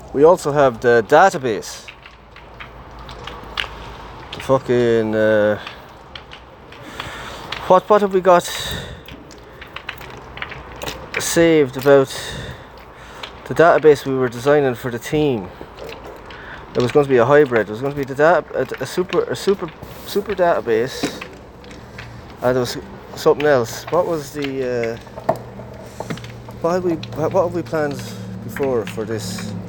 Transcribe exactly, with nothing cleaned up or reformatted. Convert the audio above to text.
We also have the database. The fucking uh, what what have we got saved about the database we were designing for the team? It was going to be a hybrid. It was going to be the data, a, a super a super super database, and there was something else. What was the uh, what had we what have we planned before for this?